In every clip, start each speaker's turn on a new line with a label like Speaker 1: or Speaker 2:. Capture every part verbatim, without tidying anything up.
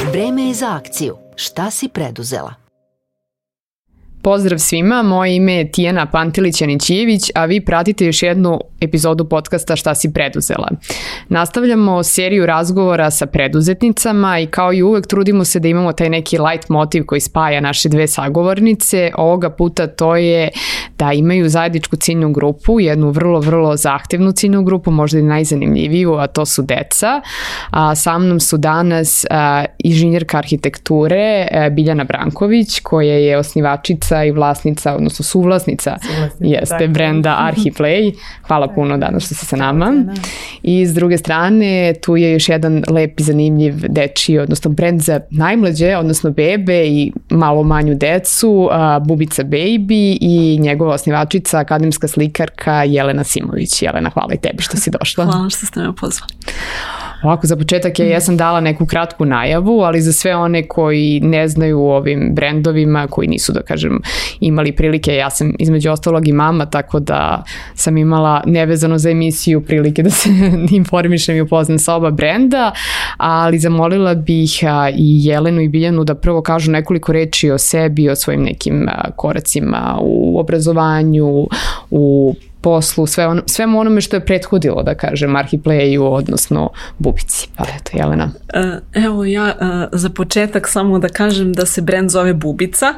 Speaker 1: Vreme je za akciju. Šta si preduzela?
Speaker 2: Pozdrav svima, moje ime je Tijana Pantilić-Janićijević, a vi pratite još jednu epizodu podcasta Šta si preduzela. Nastavljamo seriju razgovora sa preduzetnicama i kao i uvek trudimo se da imamo taj neki light motiv koji spaja naše dve sagovornice. Ovoga puta to je da imaju zajedničku ciljnu grupu, jednu vrlo, vrlo zahtevnu ciljnu grupu, možda i najzanimljiviju, a to su deca. A, sa mnom su danas a, inženjerka arhitekture a, Biljana Branković, koja je osnivačica i vlasnica, odnosno suvlasnica, suvlasnica jeste brenda Arhiplay. Hvala puno danas što si sa nama. I s druge strane, tu je još jedan lep i zanimljiv dečiji, odnosno brend za najmlađe, odnosno bebe i malo manju decu, Bubica Baby i njegova osnivačica, akademska slikarka Jelena Simović. Jelena, hvala i tebi što si došla.
Speaker 3: Hvala što ste me pozvali.
Speaker 2: Ovako, za početak ja, ja sam dala neku kratku najavu, ali za sve one koji ne znaju o ovim brendovima, koji nisu, da kažem, imali prilike, ja sam između ostalog i mama, tako da sam imala nevezano za emisiju prilike da se informišem i upoznam sa oba brenda, ali zamolila bih a, i Jelenu i Biljanu da prvo kažu nekoliko reči o sebi, o svojim nekim a, koracima u obrazovanju, u poslu, sve on, svemu onome što je prethodilo, da kažem, Arhiplayu, odnosno Bubici. Pa eto, Jelena.
Speaker 3: Evo ja za početak samo da kažem da se brend zove Bubica.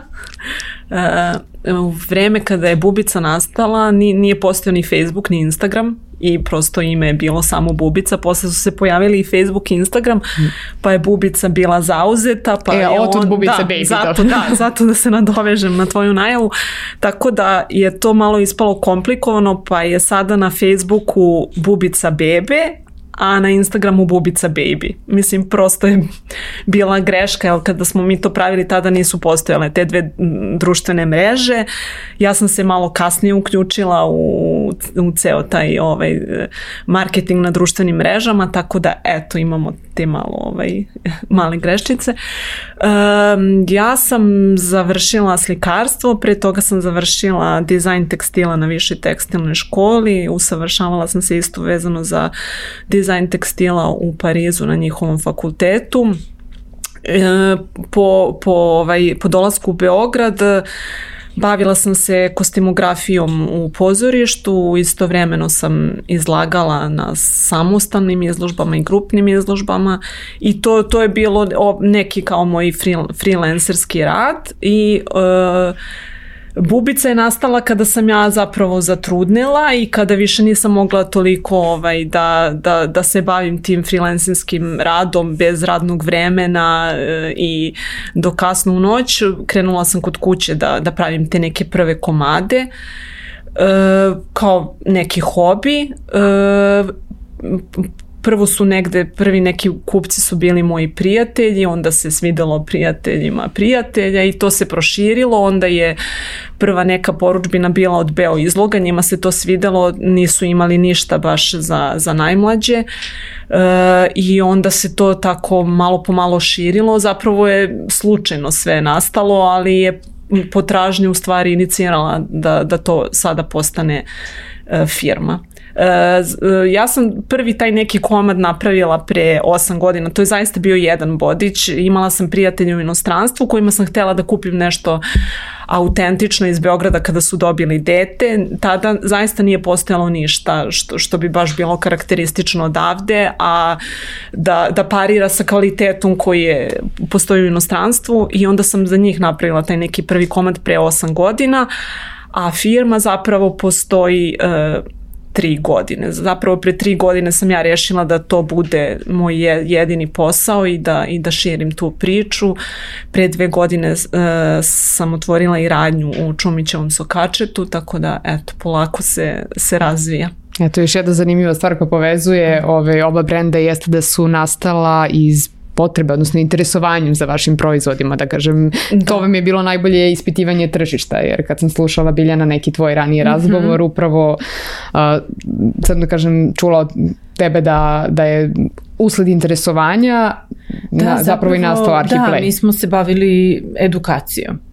Speaker 3: U vreme kada je Bubica nastala nije postojao ni Facebook ni Instagram i prosto ime je bilo samo Bubica, posle su se pojavili i Facebook i Instagram, pa je Bubica bila zauzeta, pa
Speaker 2: e,
Speaker 3: je
Speaker 2: on, Bubica
Speaker 3: da,
Speaker 2: Baby,
Speaker 3: zato, da, zato da se nadovežem na tvoju najavu, tako da je to malo ispalo komplikovano, pa je sada na Facebooku Bubica Bebe, a na Instagramu Bubica Baby. Mislim, prosto je bila greška, jer kada smo mi to pravili, tada nisu postojale te dve društvene mreže. Ja sam se malo kasnije uključila u, u ceo taj ovaj, marketing na društvenim mrežama, tako da, eto, imamo te malo ovaj, male greščice. Um, ja sam završila slikarstvo, pre toga sam završila dizajn tekstila na višoj tekstilnoj školi, usavršavala sam se isto vezano za dizajn tekstila u Parizu na njihovom fakultetu. E, po, po, ovaj, po dolasku u Beograd bavila sam se kostimografijom u pozorištu, istovremeno sam izlagala na samostalnim izložbama i grupnim izložbama i to, to je bilo neki kao moj freelancerski rad i e, Bubica je nastala kada sam ja zapravo zatrudnela i kada više nisam mogla toliko ovaj, da, da, da se bavim tim freelancerskim radom bez radnog vremena e, i do kasno u noć. Krenula sam kod kuće da, da pravim te neke prve komade e, kao neki hobi. E, Prvo su negde, prvi neki kupci su bili moji prijatelji, onda se svidelo prijateljima prijatelja i to se proširilo, onda je prva neka poručbina bila od Beo izloga, njima se to svidelo, nisu imali ništa baš za, za najmlađe e, i onda se to tako malo po malo širilo, zapravo je slučajno sve nastalo, ali je potražnja u stvari inicirala da, da to sada postane e, firma. Uh, ja sam prvi taj neki komad napravila pre osam godina, to je zaista bio jedan bodić, imala sam prijatelje u inostranstvu kojima sam htjela da kupim nešto autentično iz Beograda kada su dobili dete, tada zaista nije postojalo ništa što, što bi baš bilo karakteristično odavde, a da, da parira sa kvalitetom koji je postoji u inostranstvu i onda sam za njih napravila taj neki prvi komad pre osam godina, a firma zapravo postoji uh, tri godine. Zapravo pre tri godine sam ja rešila da to bude moj jedini posao i da, i da širim tu priču. Pre dve godine uh, sam otvorila i radnju u Čumićevom Sokačetu, tako da eto, polako se, se razvija.
Speaker 2: Eto, još jedna zanimljiva stvar koja povezuje ove oba brenda jeste da su nastala iz potrebe, odnosno interesovanjem za vašim proizvodima, da kažem, da. To vam je bilo najbolje ispitivanje tržišta, jer kad sam slušala, Biljana, neki tvoj raniji razgovor, mm-hmm. upravo uh, sad da kažem, čula od tebe da, da je usled interesovanja da, na, zapravo, zapravo i nastao Arhiplay.
Speaker 4: Da, mi smo se bavili edukacijom.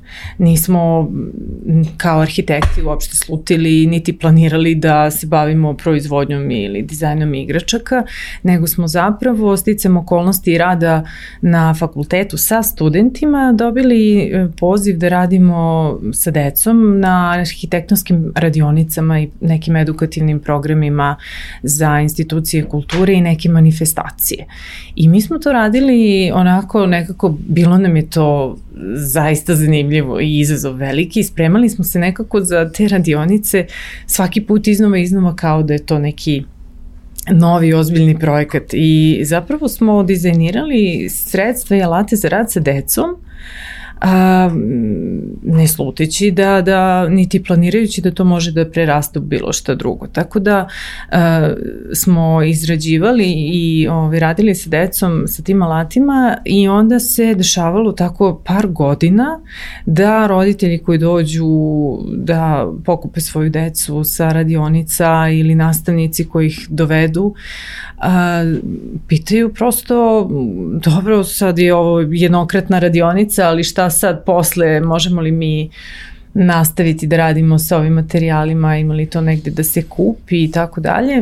Speaker 4: Nismo kao arhitekti uopšte slutili niti planirali da se bavimo proizvodnjom ili dizajnom igračaka, nego smo zapravo sticam okolnosti rada na fakultetu sa studentima dobili poziv da radimo sa decom na arhitektonskim radionicama i nekim edukativnim programima za institucije kulture i neke manifestacije. I mi smo to radili onako nekako, bilo nam je to zaista zanimljivo i izazov veliki. Spremali smo se nekako za te radionice svaki put iznova iznova kao da je to neki novi ozbiljni projekat i zapravo smo dizajnirali sredstva i alate za rad sa decom, a, ne sluteći da, da niti planirajući da to može da preraste u bilo šta drugo. Tako da a, smo izrađivali i ove, radili sa decom sa tim alatima i onda se dešavalo tako par godina da roditelji koji dođu da pokupe svoju decu sa radionica ili nastavnici koji ih dovedu a, pitaju prosto, dobro, sad je ovo jednokratna radionica, ali šta sad posle, možemo li mi nastaviti da radimo sa ovim materijalima, ima li to negde da se kupi i tako dalje.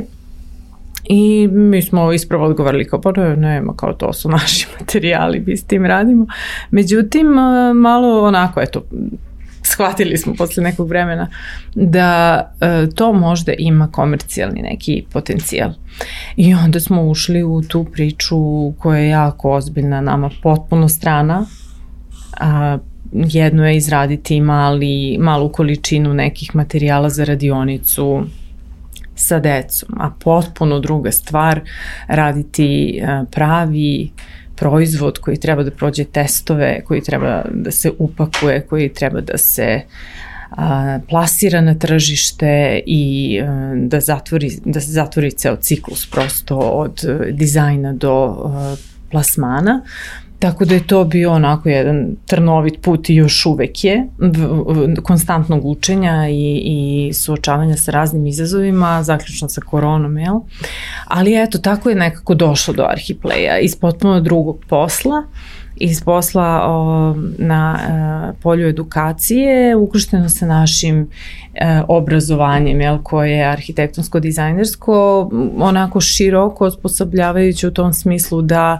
Speaker 4: I mi smo ispravo odgovorili kao, pa ne, nema, kao to su naši materijali, mi s tim radimo. Međutim, malo onako, eto, shvatili smo posle nekog vremena da e, to možda ima komercijalni neki potencijal. I onda smo ušli u tu priču koja je jako ozbiljna, nama potpuno strana. A, jedno je izraditi mali, malu količinu nekih materijala za radionicu sa decom, a potpuno druga stvar raditi a, pravi proizvod koji treba da prođe testove, koji treba da se upakuje, koji treba da se a, plasira na tržište i a, da, zatvori, da se zatvori ceo ciklus prosto od dizajna do a, plasmana. Tako da je to bio onako jedan trnovit put i još uvek je konstantnog učenja i, i suočavanja sa raznim izazovima, zaključno sa koronom, jel? Ali eto, tako je nekako došlo do Arhipleja iz potpuno drugog posla, iz posla o, na e, polju edukacije, ukršteno sa našim e, obrazovanjem, jel, koje je arhitektonsko-dizajnersko, onako široko osposobljavajući u tom smislu da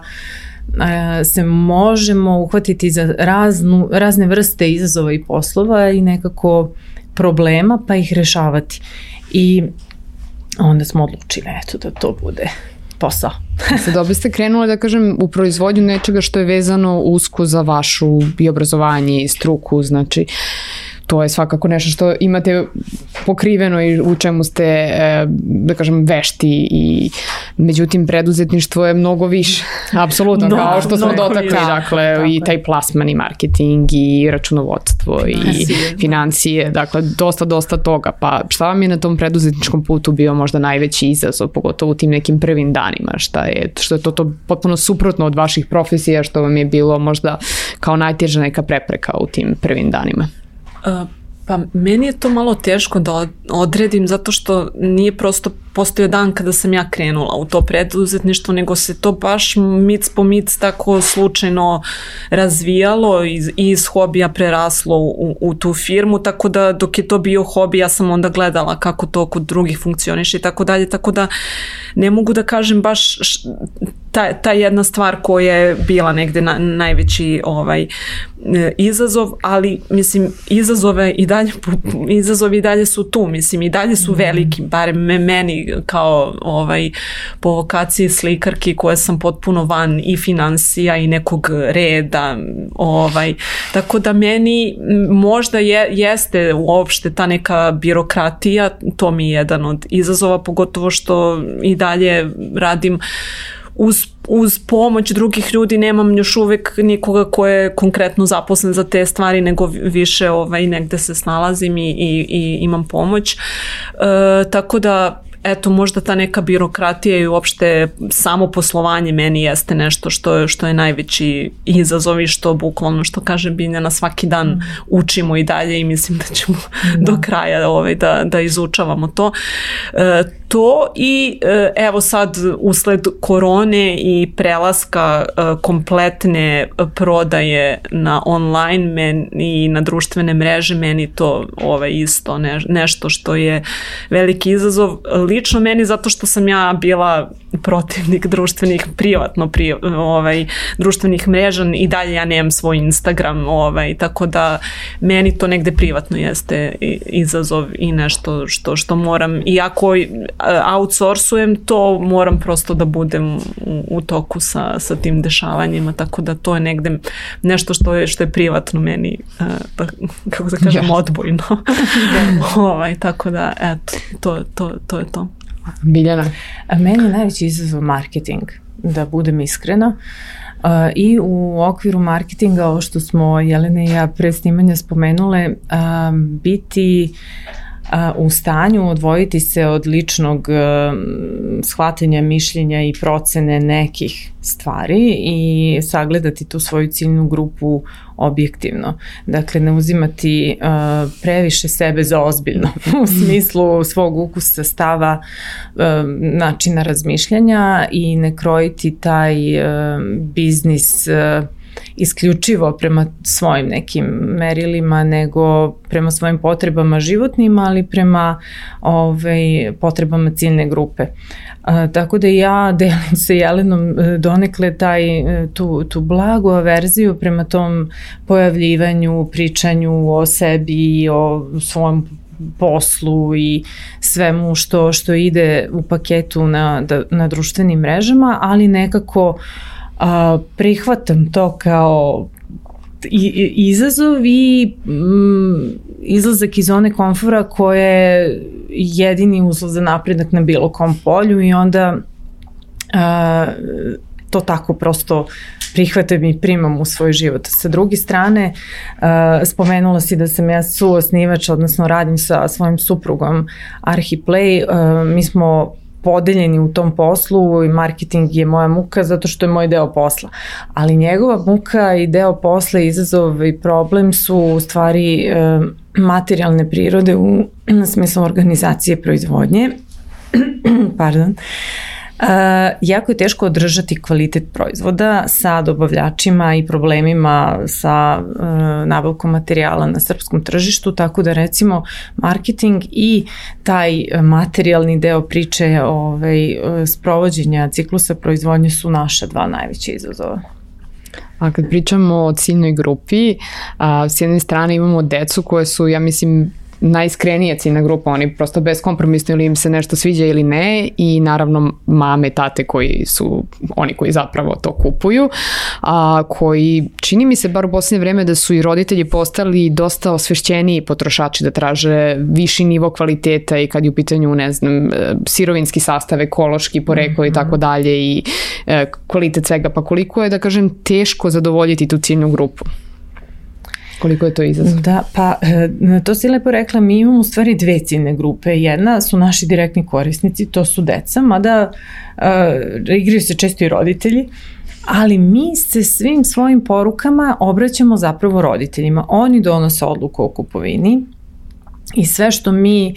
Speaker 4: se možemo uhvatiti za raznu, razne vrste izazova i poslova i nekako problema pa ih rešavati. I onda smo odlučili eto da to bude posao.
Speaker 2: Sad dobro ste krenuli da kažem u proizvodnju nečega što je vezano usko za vašu i obrazovanje i struku, znači to je svakako nešto što imate pokriveno i u čemu ste, da kažem, vešti i međutim preduzetništvo je mnogo više. Apsolutno, no, kao što smo dotakli, dakle, tako i taj plasman i marketing i računovodstvo i financije, financije, dakle, dosta, dosta toga. Pa šta vam je na tom preduzetničkom putu bio možda najveći izazov, pogotovo u tim nekim prvim danima? Šta je, što je to, to potpuno suprotno od vaših profesija, što vam je bilo možda kao najteža neka prepreka u tim prvim danima?
Speaker 3: Uh, pa meni je to malo teško da odredim zato što nije prosto postojao dan kada sam ja krenula u to preduzetništvo, nego se to baš mic po mic tako slučajno razvijalo i iz, iz hobija preraslo u, u tu firmu, tako da dok je to bio hobi ja sam onda gledala kako to kod drugih funkcioniše i tako dalje, tako da ne mogu da kažem baš ta, ta jedna stvar koja je bila negde na, najveći ovaj izazov, ali mislim izazove i dalje izazovi i dalje su tu, mislim i dalje su veliki, barem meni kao ovaj po vokaciji slikarki koja sam potpuno van i financija i nekog reda, ovaj tako da meni možda je, jeste uopšte ta neka birokratija, to mi je jedan od izazova, pogotovo što i dalje radim uz, uz pomoć drugih ljudi, nemam još uvek nikoga ko je konkretno zaposlen za te stvari, nego više ovaj, negde se snalazim i, i, i imam pomoć. E, tako da, eto možda ta neka birokratija i uopšte samo poslovanje meni jeste nešto što je, što je najveći izazov i što bukvalno, što kaže Biljana, svaki dan mm. učimo i dalje i mislim da ćemo mm. do kraja ovaj, da, da izučavamo to. E, to i e, evo sad usled korone i prelaska e, kompletne prodaje na online men, i na društvene mreže, meni to ovaj, isto ne, nešto što je veliki izazov. Lično meni zato što sam ja bila protivnik društvenih, privatno pri, ovaj, društvenih mreža i dalje ja nemam svoj Instagram, ovaj, tako da meni to negde privatno jeste izazov i nešto što, što moram, iako outsourcujem to, moram prosto da budem u, u toku sa, sa tim dešavanjima, tako da to je negde nešto što je, što je privatno meni, da, kako da kažem, odbojno. ovaj, tako da, eto, to, to, to je to.
Speaker 2: Biljana?
Speaker 4: Meni je najveći izazov marketing, da budem iskrena. Uh, I u okviru marketinga, ovo što smo Jelena i ja pre snimanja spomenule, uh, biti uh, u stanju odvojiti se od ličnog uh, shvatanja, mišljenja i procene nekih stvari i sagledati tu svoju ciljnu grupu objektivno. Dakle, ne uzimati uh, previše sebe za ozbiljno u smislu svog ukusa, stava, uh, načina razmišljanja i ne krojiti taj uh, biznis uh, isključivo prema svojim nekim merilima, nego prema svojim potrebama životnim, ali prema ovaj, potrebama ciljne grupe. A, tako da ja delim sa Jelenom donekle taj, tu, tu blagu averziju prema tom pojavljivanju, pričanju o sebi i o svom poslu i svemu što, što ide u paketu na, na društvenim mrežama, ali nekako a, prihvatam to kao i, izazov i mm, izlazak iz zone komfora koje je jedini uslov za napredak na bilo kom polju i onda a, to tako prosto prihvatam i primam u svoj život. Sa druge strane, uh, spomenula si da sam ja suosnivač, odnosno radim sa svojim suprugom Arhiplay. Uh, mi smo podeljeni u tom poslu i marketing je moja muka zato što je moj deo posla. Ali njegova muka i deo posla, izazov i problem su u stvari uh, materijalne prirode u smislu organizacije proizvodnje. Pardon. Uh, jako je teško održati kvalitet proizvoda sa dobavljačima i problemima sa uh, nabavkom materijala na srpskom tržištu, tako da recimo marketing i taj materijalni deo priče ovaj, sprovođenja ciklusa proizvodnje su naša dva najveća izazova.
Speaker 2: A kad pričamo o ciljnoj grupi, a, s jedne strane imamo decu koje su, ja mislim, najiskrenija ciljna grupa, oni prosto beskompromisno ili im se nešto sviđa ili ne i naravno mame, tate koji su oni koji zapravo to kupuju, a koji čini mi se bar u posljednje vreme da su i roditelji postali dosta osvešćeniji potrošači, da traže viši nivo kvaliteta i kad je u pitanju, ne znam, sirovinski sastav, ekološki poreklo i tako dalje i e, kvalitet svega, pa koliko je, da kažem, teško zadovoljiti tu ciljnu grupu? Koliko je to izazov?
Speaker 4: Da, pa to si lepo rekla, mi imamo u stvari dve ciljne grupe. Jedna su naši direktni korisnici, to su deca, mada uh, igraju se često i roditelji, ali mi se svim svojim porukama obraćamo zapravo roditeljima. Oni donose odluku o kupovini i sve što mi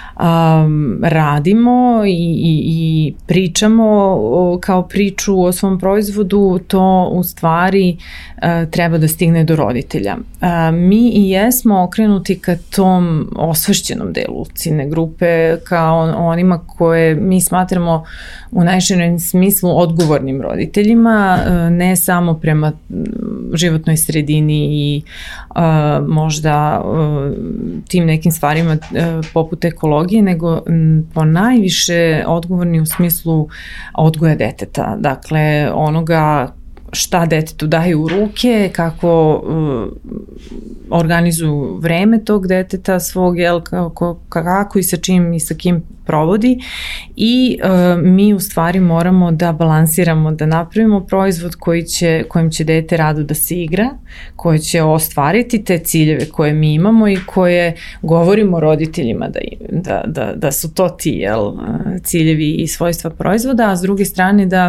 Speaker 4: Um, radimo i, i, i pričamo o, kao priču o svom proizvodu, to u stvari uh, treba da stigne do roditelja. Uh, mi i jesmo okrenuti ka tom osvešćenom delu ciljne grupe, kao onima koje mi smatramo u najširem smislu odgovornim roditeljima, uh, ne samo prema životnoj sredini i uh, možda uh, tim nekim stvarima uh, poput ekologije, nego po najviše odgovorni u smislu odgoja deteta. Dakle, onoga šta detetu daju u ruke, kako uh, organizuju vreme tog deteta svog, jel, kako, kako i sa čim i sa kim provodi i uh, mi u stvari moramo da balansiramo, da napravimo proizvod koji će, kojim će dete rado da se igra, koji će ostvariti te ciljeve koje mi imamo i koje govorimo roditeljima da, da, da, da su to ti, jel, ciljevi i svojstva proizvoda, a s druge strane da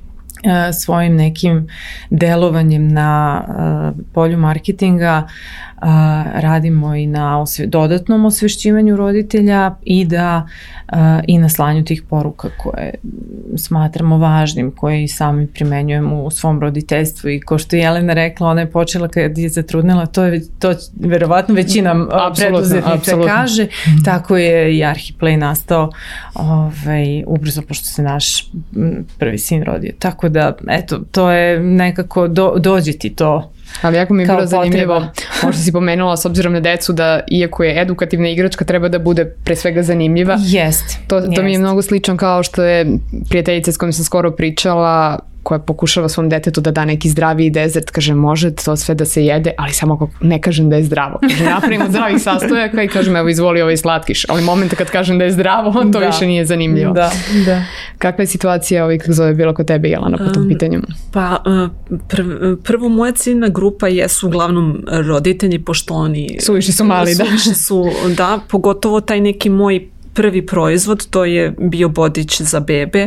Speaker 4: svojim nekim delovanjem na uh, polju marketinga uh, radimo i na osve, dodatnom osvešćivanju roditelja i da uh, i na slanju tih poruka koje smatramo važnim, koje i sami primenjujemo u svom roditeljstvu i ko što je Jelena rekla, ona je počela kad je zatrudnila, to je to verovatno većina preduzetnica kaže, tako je i Arhiplay nastao ovaj, ubrzo pošto se naš prvi sin rodio, tako da, eto, to je nekako, do, dođe ti to.
Speaker 2: Ali jako mi je bilo zanimljivo, možda si pomenula s obzirom na decu da iako je edukativna igračka treba da bude pre svega zanimljiva.
Speaker 4: Jest.
Speaker 2: To, to jest. Mi je mnogo slično kao što je prijateljica s kojom sam skoro pričala, koja pokušava svom detetu da da neki zdraviji dezert, kaže može to sve da se jede, ali samo ako ne kažem da je zdravo. Kaže napravimo zdravih sastojaka i kažem evo izvoli ovaj slatkiš, ali momenta kad kažem da je zdravo, to da. Više nije zanimljivo.
Speaker 4: Da, da.
Speaker 2: Kakva je situacija ovih kako zove bilo kod tebe, Jelena, po tom um, pitanju?
Speaker 3: Pa prv, prvo moja ciljna grupa jesu uglavnom roditelji, pošto oni
Speaker 2: suviše su mali, da.
Speaker 3: Suviše su, da, pogotovo taj neki moj prvi proizvod, to je bio bodić za bebe.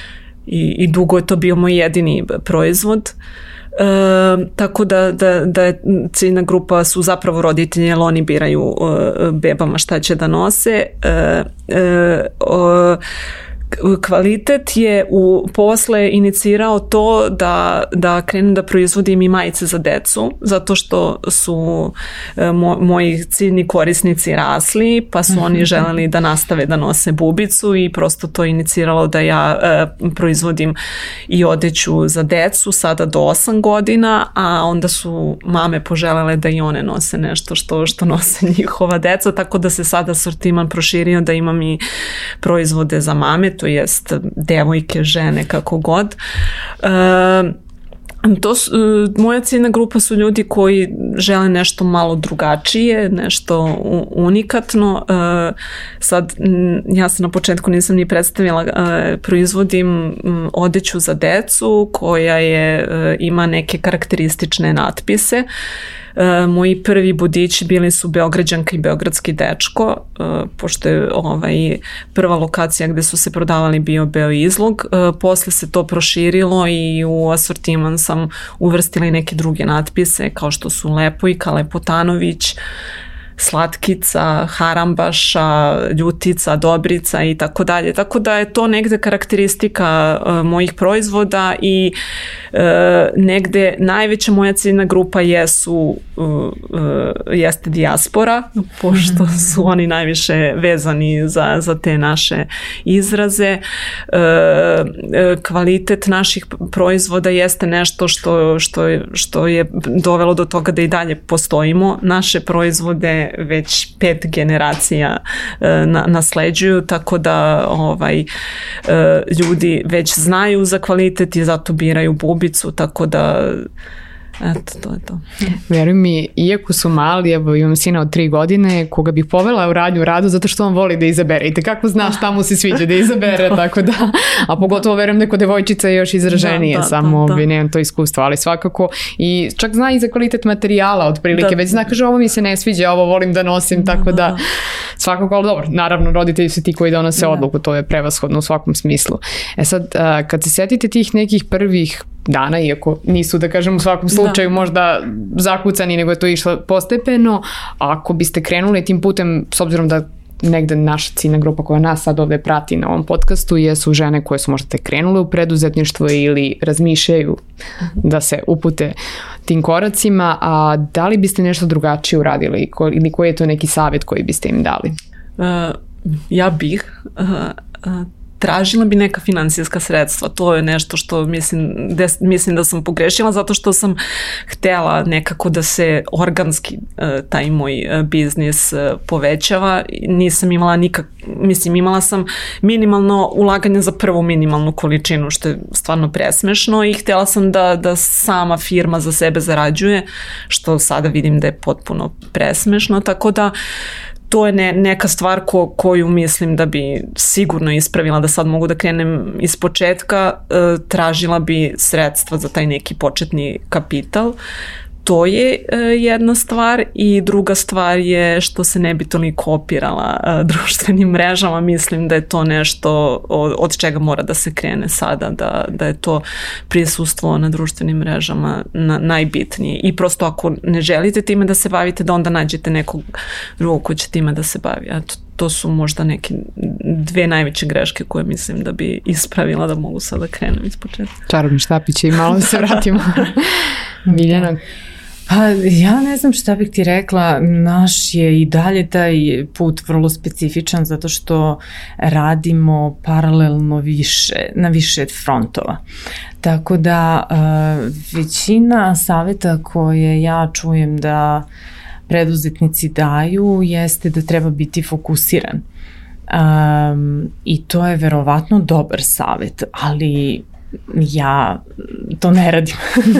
Speaker 3: I, i dugo je to bio moj jedini proizvod. E, tako da, da, da je ciljna grupa su zapravo roditelji, jer oni biraju e, bebama šta će da nose. E, e, o, kvalitet je u posle inicirao to da, da krenem da proizvodim i majice za decu, zato što su e, mo, moji ciljni korisnici rasli, pa su oni želeli da nastave da nose bubicu i prosto to iniciralo da ja e, proizvodim i odeću za decu sada do osam godina, a onda su mame poželele da i one nose nešto što, što nose njihova deca, tako da se sada sortiman proširio da imam i proizvode za mame, to jest devojke, žene, kako god. E, to su, moja ciljna grupa su ljudi koji žele nešto malo drugačije, nešto unikatno. E, sad, ja se na početku nisam ni predstavila, e, proizvodim odeću za decu koja je, ima neke karakteristične natpise. Uh, moji prvi bodići bili su Beograđanka i Beogradski dečko, uh, pošto je ovaj, prva lokacija gde su se prodavali bio Beoizlog. Uh, posle se to proširilo i u asortiman sam uvrstila i neke druge natpise kao što su Lepojka, Lepotanović, Slatkica, Harambaša, Ljutica, Dobrica i tako dalje. Tako da je to negde karakteristika uh, mojih proizvoda i uh, negde najveća moja ciljna grupa jesu uh, uh, jeste dijaspora, pošto su oni najviše vezani za, za te naše izraze. Uh, uh, kvalitet naših proizvoda jeste nešto što, što, je, što je dovelo do toga da i dalje postojimo. Naše proizvode već pet generacija e, na, nasleđuju, tako da ovaj, e, ljudi već znaju za kvalitet i zato biraju bubicu, tako da eto, to je to.
Speaker 2: Veruj mi, iako su mali, evo imam sina od tri godine, koga bih povela u radnju radu zato što on voli da izabere i tekako zna šta mu se sviđa da izabere, tako da, a pogotovo verujem da kod devojčica je još izraženije, da, da, samo da, da. Nemam to iskustvo, ali svakako i čak zna i za kvalitet materijala otprilike, da, već zna, kaže ovo mi se ne sviđa, ovo volim da nosim, da, tako da, da svakako, ali dobro, naravno roditelji su ti koji donose da. odluku, to je prevashodno u svakom smislu. E sad, kad se setite tih nekih prvih dana, iako nisu, da kažem, u svakom slučaju da. možda zakucani, nego je to išlo postepeno, ako biste krenuli tim putem, s obzirom da negde naša ciljna grupa koja nas sad ovde prati na ovom podcastu jesu žene koje su možda te krenule u preduzetništvo ili razmišljaju da se upute tim koracima, a da li biste nešto drugačije uradili ili koji je to neki savjet koji biste im dali?
Speaker 3: Uh, ja bih uh, uh, tražila bi neka finansijska sredstva. To je nešto što mislim, de, mislim da sam pogrešila, zato što sam htela nekako da se organski uh, taj moj uh, biznis uh, povećava. Nisam imala nikak, mislim imala sam minimalno ulaganje za prvu minimalnu količinu, što je stvarno presmešno, i htela sam da, da sama firma za sebe zarađuje, što sada vidim da je potpuno presmešno, tako da to je ne, neka stvar ko, koju mislim da bi sigurno ispravila, da sad mogu da krenem iz početka, e, tražila bi sredstva za taj neki početni kapital. To je e, jedna stvar, i druga stvar je što se ne bi toliko opirala e, društvenim mrežama. Mislim da je to nešto od, od čega mora da se krene sada, da, da je to prisustvo na društvenim mrežama na, najbitnije. I prosto ako ne želite time da se bavite, da onda nađete nekog drugog ko će time da se bavi. Eto, to su možda neke dve najveće greške koje mislim da bi ispravila, da mogu sada krenem iz početka.
Speaker 2: Čarobni štapić i malo se vratimo. Miljana?
Speaker 4: Pa ja ne znam šta bih ti rekla, naš je i dalje taj put vrlo specifičan zato što radimo paralelno više, na više frontova. Tako da uh, većina saveta koje ja čujem da preduzetnici daju jeste da treba biti fokusiran. Um, I to je verovatno dobar savet, ali ja to ne radim.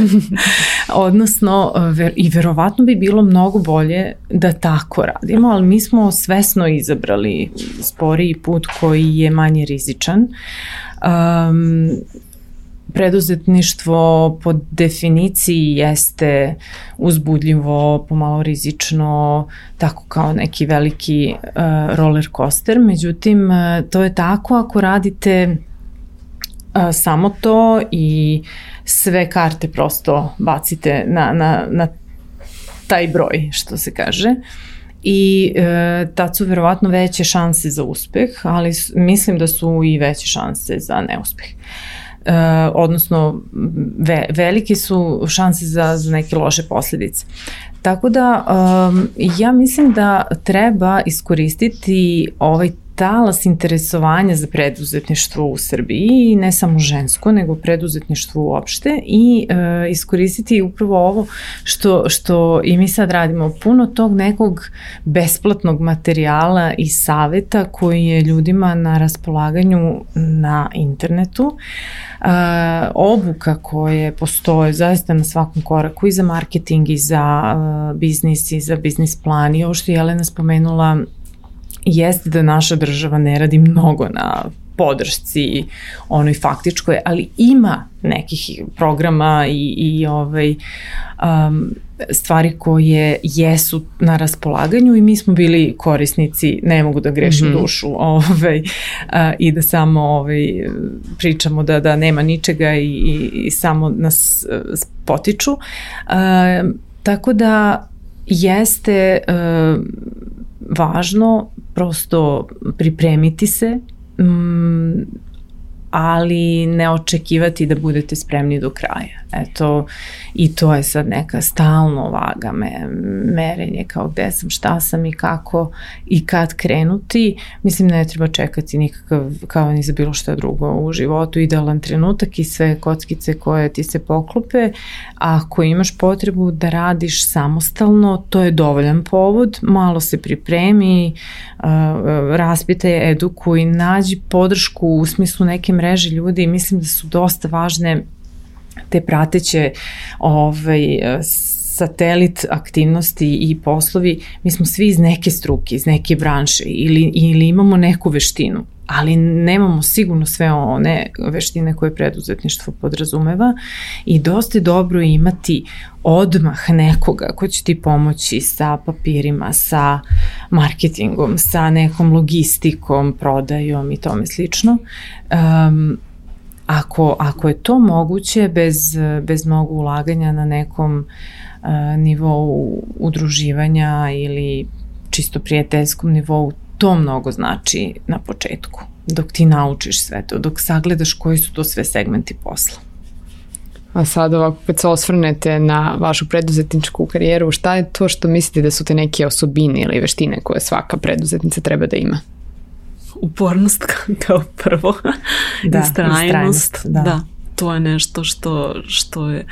Speaker 4: Odnosno, ver, i verovatno bi bilo mnogo bolje da tako radimo, ali mi smo svesno izabrali sporiji put koji je manje rizičan. Um, Preduzetništvo po definiciji jeste uzbudljivo, pomalo rizično, tako kao neki veliki uh, roller coaster. Međutim, uh, to je tako ako radite uh, samo to i sve karte prosto bacite na, na, na taj broj, što se kaže. I e, tad su verovatno veće šanse za uspeh, ali mislim da su i veće šanse za neuspeh. Uh, odnosno ve, velike su šanse za, za neke loše posljedice. Tako da um, ja mislim da treba iskoristiti ovaj talas interesovanja za preduzetništvo u Srbiji, i ne samo žensko, nego preduzetništvo uopšte, i uh, iskoristiti upravo ovo što, što i mi sad radimo, puno tog nekog besplatnog materijala i saveta koji je ljudima na raspolaganju na internetu. Uh, obuka koje postoje zaista na svakom koraku, i za marketing, i za uh, biznis, i za biznis plan, i ovo što je Jelena spomenula jeste da naša država ne radi mnogo na podršci onoj faktičkoj, ali ima nekih programa i, i ovaj, um, stvari koje jesu na raspolaganju, i mi smo bili korisnici, ne mogu da grešim mm-hmm. dušu ovaj, uh, i da samo ovaj, pričamo da, da nema ničega i, i, i samo nas uh, potiču. Uh, tako da jeste uh, važno prosto pripremiti se, mm, ali ne očekivati da budete spremni do kraja. Eto, i to je sad neka stalno vaga me, merenje kao gde sam, šta sam i kako i kad krenuti. Mislim, ne treba čekati nikakav, kao ni za bilo šta drugo u životu, idealan trenutak i sve kockice koje ti se poklope. A ako imaš potrebu da radiš samostalno, to je dovoljan povod, malo se pripremi, uh, raspitaj, edukuj, nađi podršku u smislu neke mreže ljudi. Mislim da su dosta važne te prateće ovaj, satelit aktivnosti i poslovi. Mi smo svi iz neke struke, iz neke branše, ili, ili imamo neku veštinu, ali nemamo sigurno sve one veštine koje preduzetništvo podrazumeva, i dosta je dobro imati odmah nekoga ko će ti pomoći sa papirima, sa marketingom, sa nekom logistikom, prodajom i tome slično. Um, Ako, ako je to moguće bez, bez mnogo ulaganja na nekom uh, nivou udruživanja ili čisto prijateljskom nivou, to mnogo znači na početku, dok ti naučiš sve to, dok sagledaš koji su to sve segmenti posla.
Speaker 2: A sad ovako, kad se osvrnete na vašu preduzetničku karijeru, šta je to što mislite da su te neke osobine ili veštine koje svaka preduzetnica treba da ima?
Speaker 3: upornost kao prvo,
Speaker 4: da,
Speaker 3: istrajnost,
Speaker 4: istrajnost da.
Speaker 3: da, to je nešto što, što je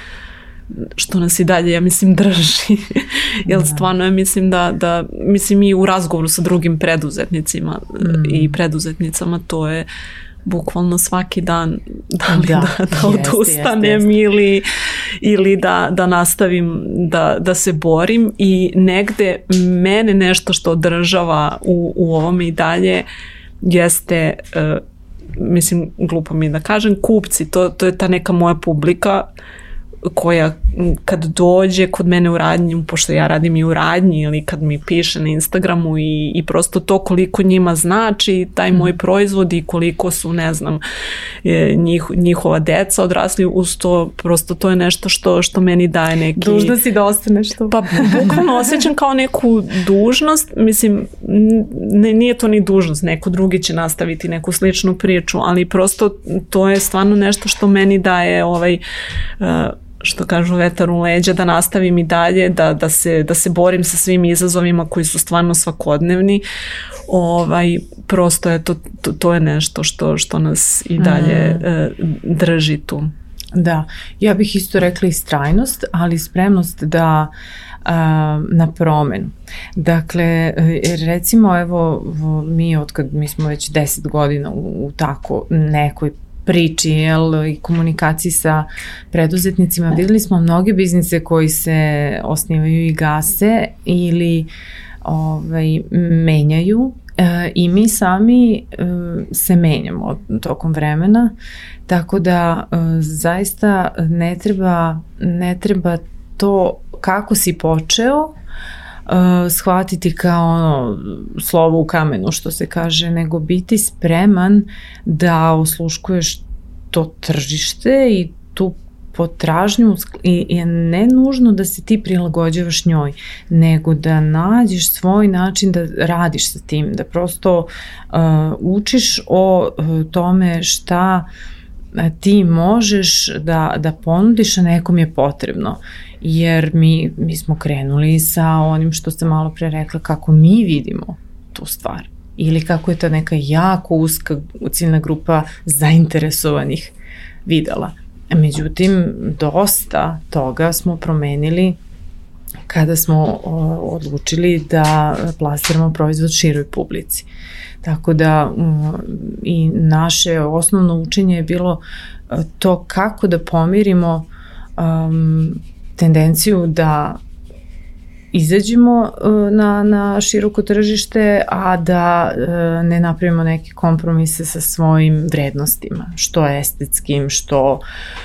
Speaker 3: što nas i dalje, ja mislim, drži. Jer stvarno ja mislim da, da mislim i u razgovoru sa drugim preduzetnicima mm. i preduzetnicama to je bukvalno svaki dan da li da, da, da odustanem jest, jest. ili, ili da, da nastavim da, da se borim i negde mene nešto što održava u, u ovome i dalje jeste uh, mislim, glupo mi da kažem, kupci, to, to je ta neka moja publika koja kad dođe kod mene u radnji, pošto ja radim i u radnji ili kad mi piše na Instagramu i, i prosto to koliko njima znači taj moj proizvod i koliko su, ne znam, njih, njihova deca odrasli uz to, prosto to je nešto što, što meni daje neki...
Speaker 4: Dužna si da ostaneš to.
Speaker 3: Pa bukvalno osjećam kao neku dužnost, mislim, ne, nije to ni dužnost, neko drugi će nastaviti neku sličnu priču, ali prosto to je stvarno nešto što meni daje ovaj... Uh, što kažu vetar u leđa, da nastavim i dalje, da, da, se, da se borim sa svim izazovima koji su stvarno svakodnevni. Ovaj, prosto je to, to, to je nešto što, što nas i dalje mm. eh, drži tu.
Speaker 4: Da, ja bih isto rekla istrajnost, ali spremnost da a, na promenu. Dakle, recimo evo mi od kad mi smo već deset godina u, u tako nekoj priči, jel, i komunikaciji sa preduzetnicima, videli smo mnoge biznise koji se osnivaju i gase ili ovaj, menjaju e, i mi sami e, se menjamo tokom vremena, tako da e, zaista ne treba, ne treba to kako si počeo Uh, shvatiti kao ono slovo u kamenu, što se kaže, nego biti spreman da osluškuješ to tržište i tu potražnju i, i ne nužno da se ti prilagođavaš njoj, nego da nađeš svoj način da radiš sa tim, da prosto uh, učiš o uh, tome šta ti možeš da, da ponudiš, a nekom je potrebno. Jer mi, mi smo krenuli sa onim što sam malo pre rekla, kako mi vidimo tu stvar. Ili kako je ta neka jako uska ciljna grupa zainteresovanih videla. Međutim, dosta toga smo promenili kada smo odlučili da plasiramo proizvod široj publici. Tako da i naše osnovno učenje je bilo to kako da pomirimo um, tendenciju da izađemo na, na široko tržište, a da ne napravimo neke kompromise sa svojim vrednostima, što estetskim, što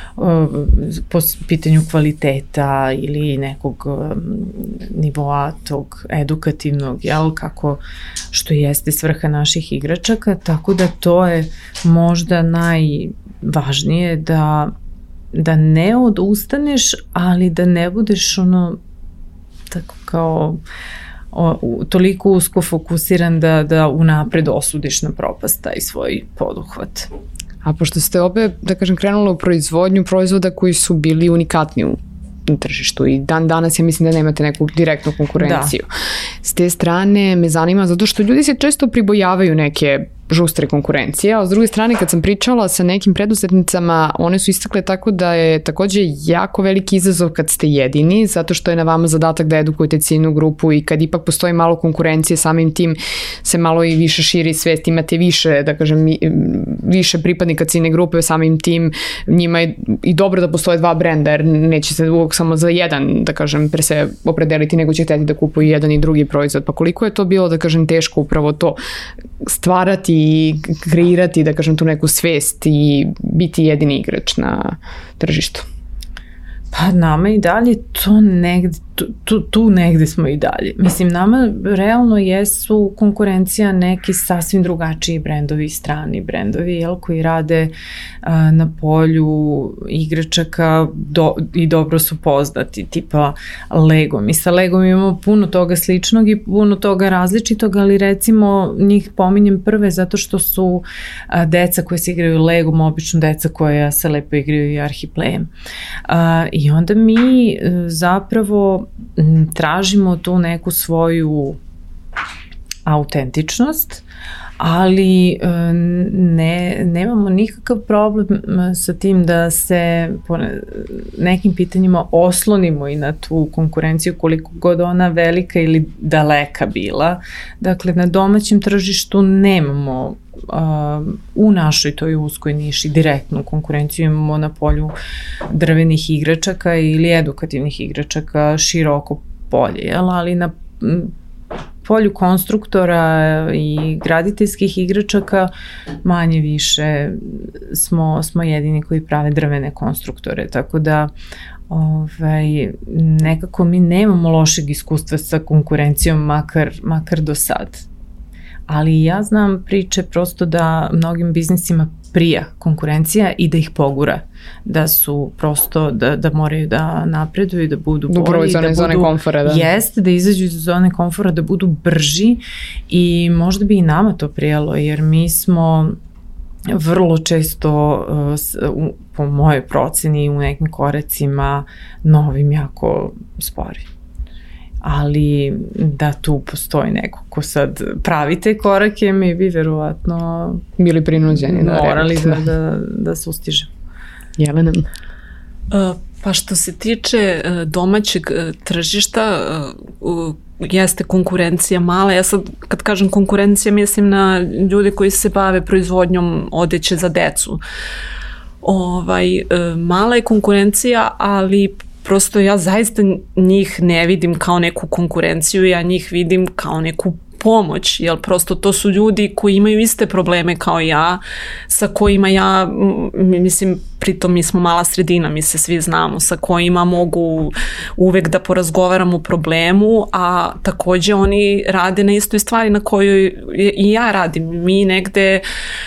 Speaker 4: po pitanju kvaliteta ili nekog nivoa tog edukativnog, jel, kako, što jeste svrha naših igračaka, tako da to je možda najvažnije, da da ne odustaneš, ali da ne budeš ono tako kao o, toliko usko fokusiran da, da unapred osudiš na propast taj svoj poduhvat.
Speaker 2: A pošto ste obe, da kažem, krenule u proizvodnju proizvoda koji su bili unikatni u na tržištu i dan danas ja mislim da nemate neku direktnu konkurenciju. Da. S te strane me zanima zato što ljudi se često pribojavaju neke žustre konkurencije, a s druge strane kad sam pričala sa nekim preduzetnicama, one su istakle tako da je takođe jako veliki izazov kad ste jedini, zato što je na vama zadatak da edukujete ciljnu grupu i kad ipak postoji malo konkurencije, samim tim se malo i više širi svest, imate više, da kažem, više pripadnika ciljne grupe, samim tim njima je i dobro da postoje dva brenda, jer neće se uvijek samo za jedan, da kažem, pre se opredeliti, nego će hteti da kupuju jedan i drugi proizvod. Pa koliko je to bilo, da kažem, teško upravo to stvarati i kreirati, da kažem, tu neku svest i biti jedini igrač na tržištu?
Speaker 4: Pa nama i dalje to negde, tu, tu, tu negde smo i dalje. Mislim, nama realno jesu konkurencija neki sasvim drugačiji brendovi, strani brendovi, jel, koji rade a, na polju igračaka do, i dobro su poznati, tipa Lego. Mi sa Legom imamo puno toga sličnog i puno toga različitog, ali recimo njih pominjem prve zato što su a, deca koje se igraju Legom, obično deca koja se lepo igraju i Arhiplejem. A, I onda mi zapravo tražimo tu neku svoju autentičnost, ali ne, nemamo nikakav problem sa tim da se po nekim pitanjima oslonimo i na tu konkurenciju koliko god ona velika ili daleka bila. Dakle, na domaćem tržištu nemamo Uh, u našoj toj uskoj niši direktnu konkurenciju, imamo na polju drvenih igračaka ili edukativnih igračaka široko polje, jel? Ali na polju konstruktora i graditeljskih igračaka manje više smo, smo jedini koji prave drvene konstruktore, tako da ovaj, nekako mi nemamo lošeg iskustva sa konkurencijom, makar, makar do sad. Ali ja znam priče prosto da mnogim biznisima prija konkurencija i da ih pogura, da su prosto, da, da moraju da napreduju i da budu bolji.
Speaker 2: Upravo iz zone, da budu, zone komfora, da.
Speaker 4: Jeste, da izađu iz zone komfora, da budu brži i možda bi i nama to prijalo, jer mi smo vrlo često, po mojoj proceni, u nekim koracima novim jako spori. Ali da tu postoji neko ko sad pravi te korake, mi bi verovatno
Speaker 2: bili prinuđeni da
Speaker 4: morali da, da, da sustižemo.
Speaker 2: Jelena?
Speaker 3: Uh, pa što se tiče uh, domaćeg uh, tržišta, uh, uh, jeste konkurencija mala. Ja sad kad kažem konkurencija mislim na ljude koji se bave proizvodnjom odeće za decu. Ovaj, uh, mala je konkurencija, ali prosto ja zaista njih ne vidim kao neku konkurenciju, ja njih vidim kao neku pomoć, jer prosto to su ljudi koji imaju iste probleme kao ja, sa kojima ja, mislim, pritom mi smo mala sredina, mi se svi znamo, sa kojima mogu uvek da porazgovaram o problemu, a takođe oni rade na istoj stvari na kojoj i ja radim. Mi negde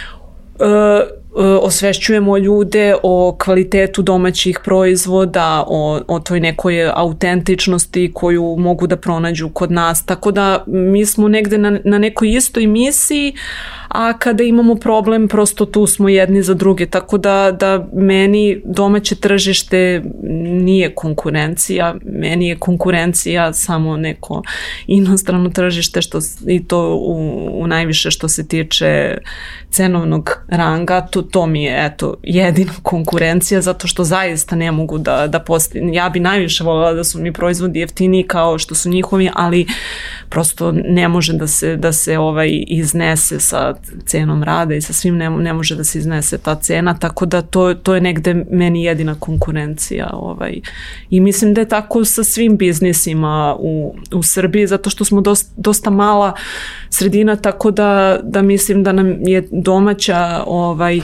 Speaker 3: uh, osvešćujemo ljude o kvalitetu domaćih proizvoda, o, o toj nekoj autentičnosti koju mogu da pronađu kod nas, tako da mi smo negde na, na nekoj istoj misiji, a kada imamo problem prosto tu smo jedni za druge, tako da, da meni domaće tržište nije konkurencija, meni je konkurencija samo neko inostrano tržište, što, i to u, u najviše što se tiče cenovnog ranga, to, to mi je eto jedina konkurencija, zato što zaista ne mogu da, da postignem. Ja bi najviše voljela da su mi proizvodi jeftiniji kao što su njihovi, ali prosto ne može da se, da se ovaj iznese sa cenom rada i sa svim ne, ne može da se iznese ta cena, tako da to, to je negde meni jedina konkurencija. Ovaj. I mislim da je tako sa svim biznisima u, u Srbiji, zato što smo dosta, dosta mala sredina, tako da, da mislim da nam je domaća ovaj,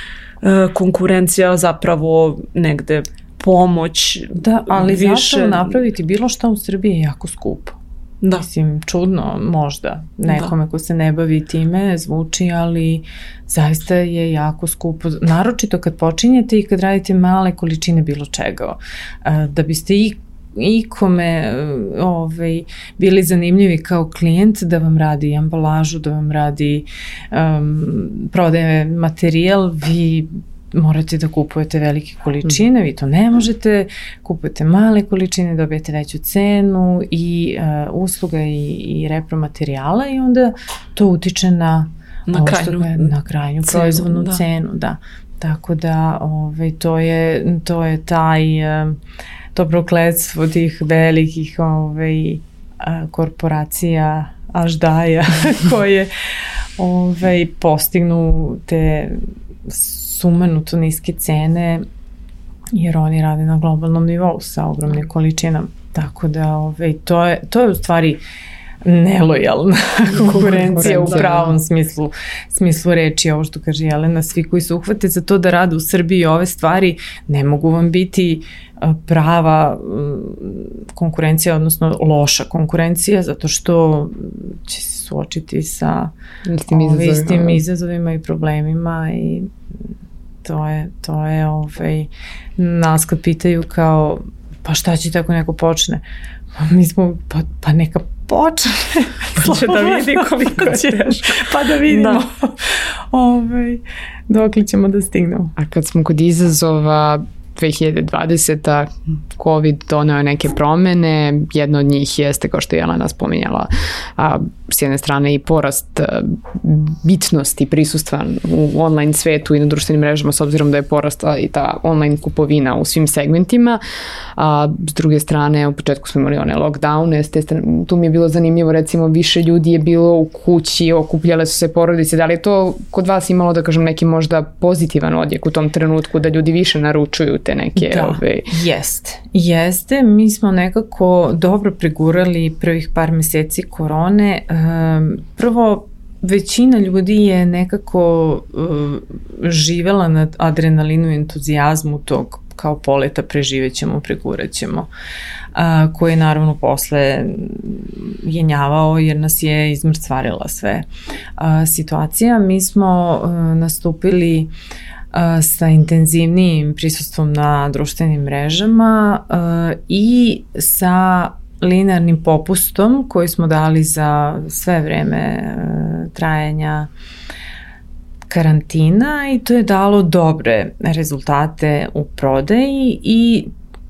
Speaker 3: konkurencija zapravo negde pomoć.
Speaker 4: Da, ali
Speaker 3: više...
Speaker 4: zapravo napraviti bilo šta u Srbiji je jako skupo. Da. Mislim, čudno možda nekome da. Ko se ne bavi time zvuči, ali zaista je jako skupo. Naročito kad počinjete i kad radite male količine bilo čega. Da biste i ikome ovaj, bili zanimljivi kao klijent, da vam radi ambalažu, da vam radi um, prodaje materijal, vi morate da kupujete velike količine, vi to ne možete, kupujete male količine, dobijete veću cenu i uh, usluga i, i repromaterijala i onda to utiče na
Speaker 3: na krajnju,
Speaker 4: je, na krajnju cenu, proizvodnu da. cenu, da. Tako da ovaj, to je to je taj um, to prokletstvo tih velikih ovaj, korporacija aždaja koje ovaj, postignu te sumanuto niske cene, jer oni rade na globalnom nivou sa ogromnim količinama. Tako da ovaj, to, je, to je u stvari nelojalna konkurencija u pravom smislu, smislu reči, ovo što kaže Jelena, svi koji se uhvate za to da rade u Srbiji ove stvari ne mogu vam biti prava konkurencija, odnosno loša konkurencija, zato što će se suočiti sa istim izazovima, istim izazovima i problemima i to je, to je ovaj, nas kad pitaju kao pa šta će tako neko počne? Mi smo, pa, pa neka počne.
Speaker 3: Će da vidi koliko ćeš.
Speaker 4: Pa da vidimo. Da. Ove, dokle ćemo da stignemo.
Speaker 2: A kad smo kod izazova, dve hiljade dvadeseta COVID doneo neke promene, jedna od njih jeste, kao što je Jelena spominjala, a, s jedne strane i porast bitnosti prisustva u online svetu i na društvenim mrežama, s obzirom da je porasta i ta online kupovina u svim segmentima, a s druge strane u početku smo imali one lockdowne, tu mi je bilo zanimljivo, recimo više ljudi je bilo u kući, okupljale su se porodice, da li je to kod vas imalo, da kažem, neki možda pozitivan odjek u tom trenutku, da ljudi više naručuju te neke...
Speaker 4: Da,
Speaker 2: ove...
Speaker 4: jeste. Jeste, mi smo nekako dobro pregurali prvih par meseci korone. Prvo, većina ljudi je nekako uh, živela na adrenalinu i entuzijazmu tog kao poleta preživećemo, preguraćemo, uh, koji je naravno posle jenjavao jer nas je izmrcvarila sve uh, situacija. Mi smo uh, nastupili uh, sa intenzivnijim prisustvom na društvenim mrežama uh, i sa linearnim popustom koji smo dali za sve vreme uh, trajanja karantina i to je dalo dobre rezultate u prodaji i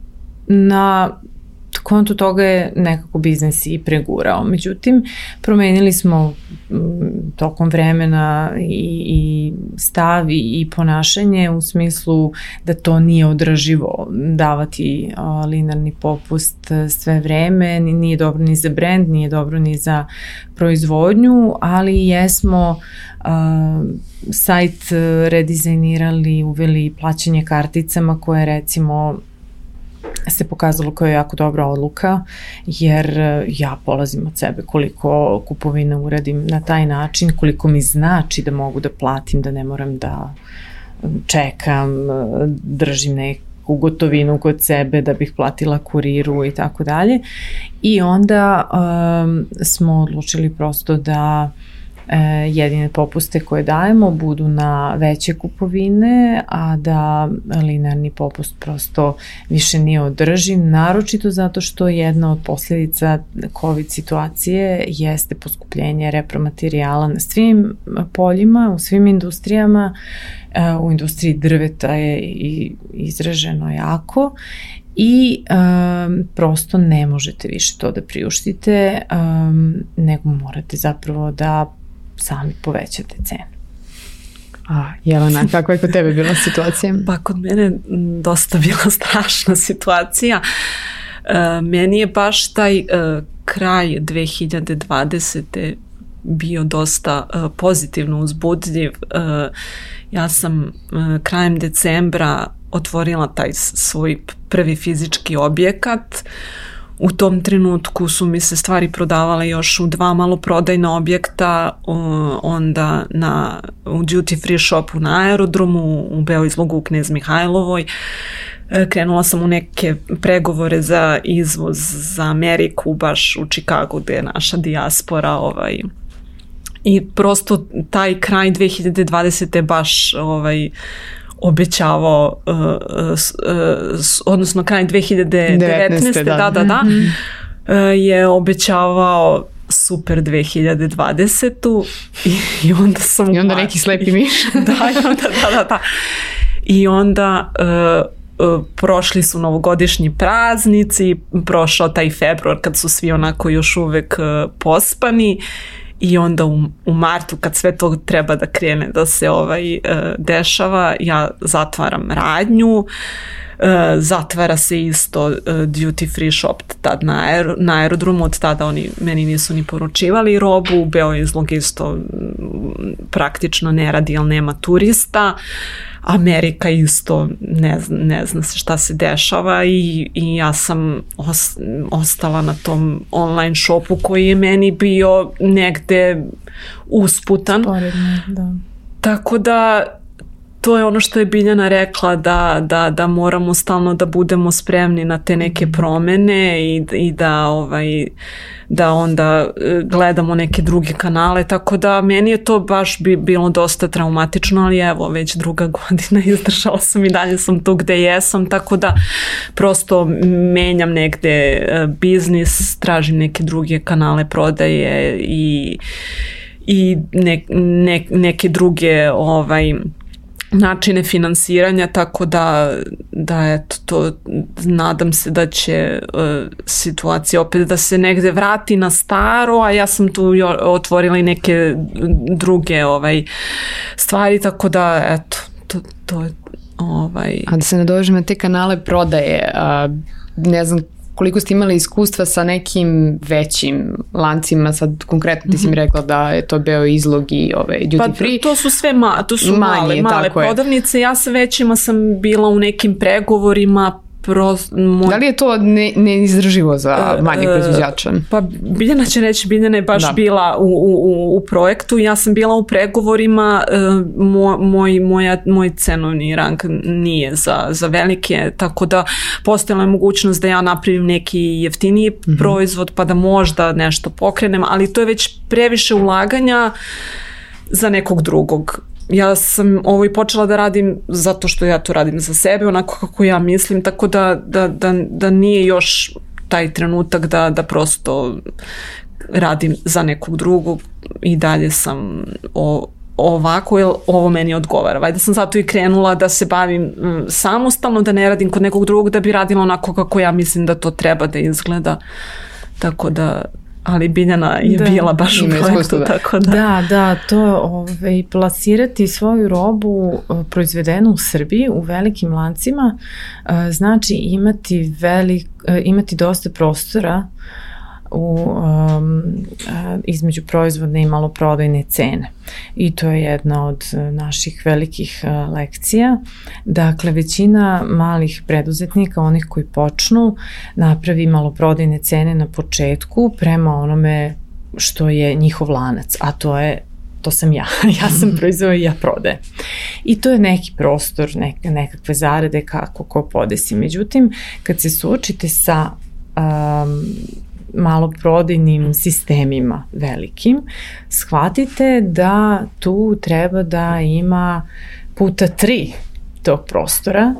Speaker 4: na kontu toga je nekako biznis i pregurao. Međutim, promenili smo tokom vremena i, i stav i, i ponašanje u smislu da to nije održivo davati a, linearni popust sve vreme, nije dobro ni za brand, nije dobro ni za proizvodnju, ali jesmo a, sajt redizajnirali, uveli plaćanje karticama koje recimo se pokazalo kao jako dobra odluka, jer ja polazim od sebe koliko kupovina uradim na taj način, koliko mi znači da mogu da platim, da ne moram da čekam, držim neku gotovinu kod sebe da bih platila kuriru i tako dalje. I onda um, smo odlučili prosto da E, jedine popuste koje dajemo budu na veće kupovine, a da linearni popust prosto više nije održiv, naročito zato što jedna od posljedica COVID situacije jeste poskupljenje repromaterijala na svim poljima, u svim industrijama. E, u industriji drveta je i izraženo jako i um, prosto ne možete više to da priuštite, um, nego morate zapravo da sami povećate cenu.
Speaker 2: A, Jelena, kakva je kod tebe bila situacija?
Speaker 3: Pa kod mene dosta bila strašna situacija. E, meni je baš taj e, kraj dve hiljade dvadesete bio dosta e, pozitivno uzbudljiv. E, ja sam e, krajem decembra otvorila taj svoj prvi fizički objekat. U tom trenutku su mi se stvari prodavale još u dva maloprodajna objekta, onda na, u duty free shopu na aerodromu, u Beoizlogu u Knez Mihajlovoj. Krenula sam u neke pregovore za izvoz za Ameriku, baš u Čikagu gde je naša dijaspora. Ovaj. I prosto taj kraj dve hiljade dvadesete baš ovaj, obećavao, uh, uh, odnosno kraj dve hiljade devetnaeste da, da, da, da mm-hmm. uh, je obećavao super dve hiljade dvadesetu i, i onda sam...
Speaker 2: I onda neki slepi miš.
Speaker 3: da, i onda, da, da, da. I onda uh, uh, prošli su novogodišnji praznici, prošao taj februar kad su svi onako još uvek uh, pospani. I onda u, u martu kad sve to treba da krene da se ovaj e, dešava, ja zatvaram radnju, e, zatvara se isto e, duty free shop tad na, aer, na aerodromu, od tada oni meni nisu ni poručivali robu, Beoizlog isto praktično ne radi, jer nema turista, Amerika isto ne, ne zna se šta se dešava i, i ja sam os, ostala na tom online shopu koji je meni bio negde usputan.
Speaker 4: Sporedno, da.
Speaker 3: Tako da to je ono što je Biljana rekla, da, da, da moramo stalno da budemo spremni na te neke promene i, i da, ovaj, da onda gledamo neke druge kanale, tako da meni je to baš bi bilo dosta traumatično, ali evo već druga godina izdržala sam i dalje sam tu gde jesam, tako da prosto menjam negde biznis, tražim neke druge kanale prodaje i, i ne, ne, neke druge ovaj načine finansiranja, tako da, da eto, to, nadam se da će uh, situacija opet da se negde vrati na staro, a ja sam tu jo, otvorila i neke druge ovaj, stvari, tako da eto, to, to je ovaj...
Speaker 2: A da se nadovežem na te kanale prodaje, a, ne znam koliko ste imali iskustva sa nekim većim lancima, sad konkretno ti si mi rekla da je to bio Izlog i ovaj, Duty
Speaker 3: pa,
Speaker 2: Free.
Speaker 3: To su sve ma, to su
Speaker 2: manje,
Speaker 3: male, male prodavnice, je. Ja sa većima sam bila u nekim pregovorima. Pro, moj... Da
Speaker 2: li je to ne, neizdrživo za manjeg proizvođača?
Speaker 3: Pa Biljana će reći, Biljana je baš da. bila u, u, u projektu, ja sam bila u pregovorima, moj, moj, moja, moj cenovni rang nije za, za velike, tako da postojala je mogućnost da ja napravim neki jeftiniji mm-hmm. proizvod pa da možda nešto pokrenem, ali to je već previše ulaganja za nekog drugog. Ja sam ovo i počela da radim zato što ja to radim za sebe, onako kako ja mislim, tako da, da, da, da nije još taj trenutak da, da prosto radim za nekog drugog i dalje sam o, ovako, jer ovo meni odgovara. Vajda sam zato i krenula da se bavim m, samostalno, da ne radim kod nekog drugog, da bi radila onako kako ja mislim da to treba da izgleda. Tako da... ali Biljana je da, bila baš u projektu, tako da.
Speaker 4: Da, da, to ovaj, plasirati svoju robu proizvedenu u Srbiji u velikim lancima, znači imati, velik, imati dosta prostora u, um, između proizvodne i maloprodajne cene. I to je jedna od naših velikih uh, lekcija. Dakle, većina malih preduzetnika, onih koji počnu, napravi maloprodajne cene na početku prema onome što je njihov lanac, a to je to sam ja. Ja sam proizveo i ja prodajem. I to je neki prostor, neke, nekakve zarade kako ko podesi. Međutim, kad se suočite sa um, maloprodajnim sistemima velikim, shvatite da tu treba da ima puta tri tog prostora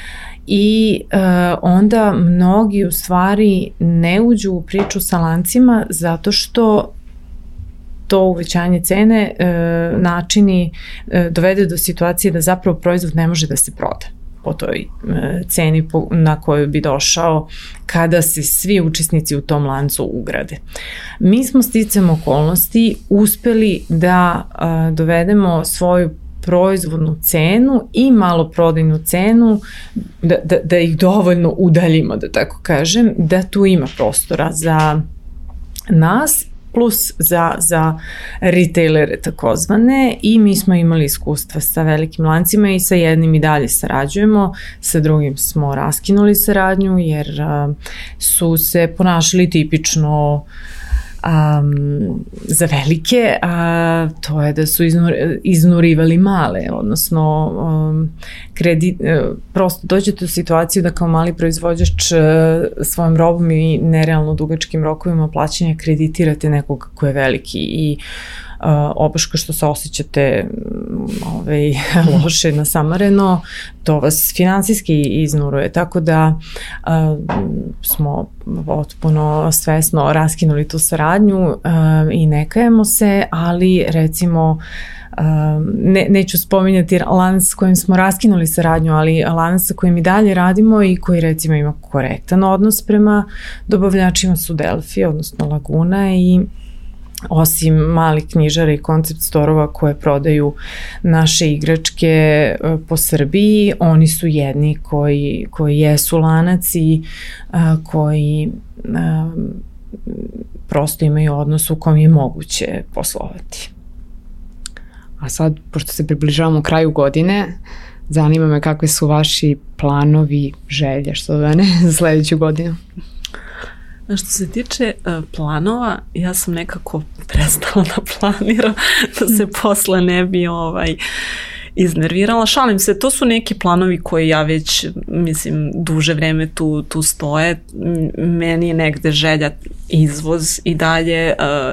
Speaker 4: i uh, onda mnogi u stvari ne uđu u priču sa lancima zato što to uvećanje cene uh, načini uh, dovede do situacije da zapravo proizvod ne može da se proda po toj ceni na koju bi došao kada se svi učesnici u tom lancu ugrade. Mi smo sticajem okolnosti uspeli da a, dovedemo svoju proizvodnu cenu i maloprodajnu cenu, da, da, da ih dovoljno udaljimo, da tako kažem, da tu ima prostora za nas, plus za, za retailere takozvane, i mi smo imali iskustva sa velikim lancima i sa jednim i dalje sarađujemo, sa drugim smo raskinuli saradnju jer uh, su se ponašali tipično um, za velike, a to je da su iznur, iznurivali male, odnosno um, kredit, uh, prosto dođete u situaciju da kao mali proizvođač uh, svojom robom i nerealno dugačkim rokovima plaćanja kreditirate nekog ko je veliki i Uh, obaška što se osjećate ovaj, loše nasamareno, to vas finansijski iznuruje, tako da uh, smo potpuno svesno raskinuli tu saradnju uh, i ne kajemo se, ali recimo Uh, ne, neću spominjati lanac s kojim smo raskinuli saradnju, ali lanac sa kojim i dalje radimo i koji recimo ima korektan odnos prema dobavljačima su Delfi, odnosno Laguna, i osim malih knjižara i koncept storova koje prodaju naše igračke po Srbiji, oni su jedni koji, koji jesu lanac i a, koji a, prosto imaju odnos u kom je moguće poslovati.
Speaker 2: A sad, pošto se približavamo kraju godine, zanima me kakve su vaši planovi, želje, što da ne, za sledeću godinu.
Speaker 3: Što se tiče uh, planova, ja sam nekako prestala da planiram, da se posle ne bi ovaj, iznervirala. Šalim se, to su neki planovi koji ja već, mislim, duže vreme tu, tu stoje. Meni je negde želja izvoz i dalje, uh,